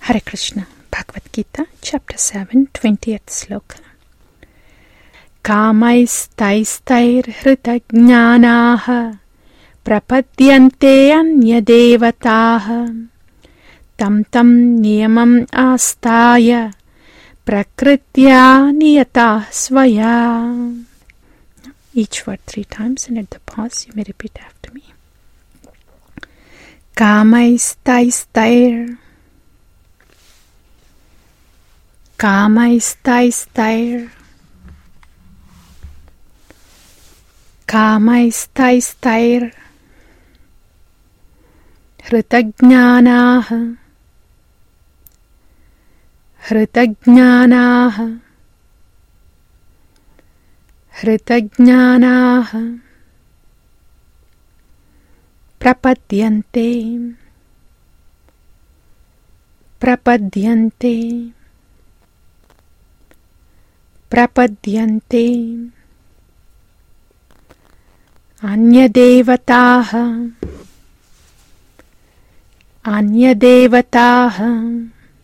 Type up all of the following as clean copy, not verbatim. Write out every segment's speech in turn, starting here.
Hare Krishna. Bhagavad Gita, Chapter 7, 20th Sloka. Kamaistaistairhritagnyanaha prapadyante anyadevataha tam niyamam astaya prakritya niyata svaya. Each word 3 times, and at the pause you may repeat after me. Kamaistair, Kamaistair, Kamaistair, Hritagnyanaha, Hritagnyanaha, Hritagnyanaha, Prapadyante, Prapadyante, Prapadyante, Anyadevataha, Anyadevataha,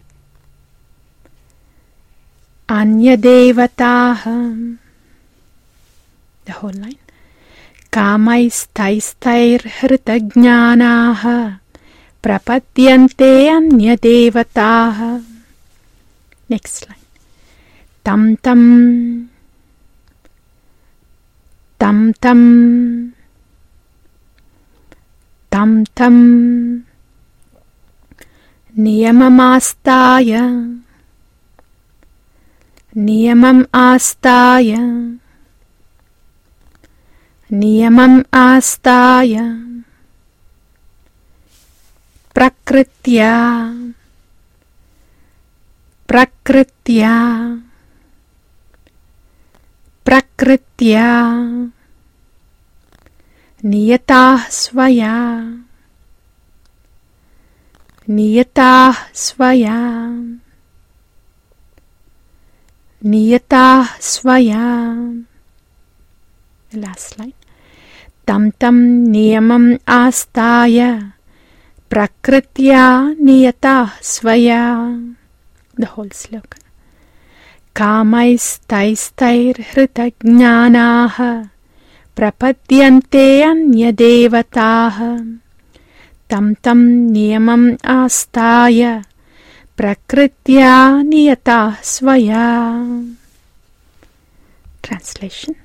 Anyadevataha. The whole line. Kamaistair hritagnyanaha prapadyante anyadevataha. Next line. Tam tam niyamam astaya prakritya niyatah svaya. The last line. Tam niyamam astaya prakritya niyatah svaya. The whole sloka. Kamaistair hritagnyanaha prapadyante anyadevataha tam niyamam astaya prakritya niyatah svaya. Translation.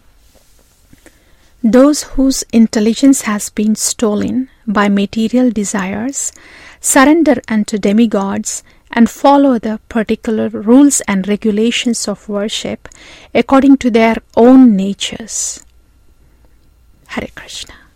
Those whose intelligence has been stolen by material desires surrender unto demigods and follow the particular rules and regulations of worship according to their own natures. Hare Krishna.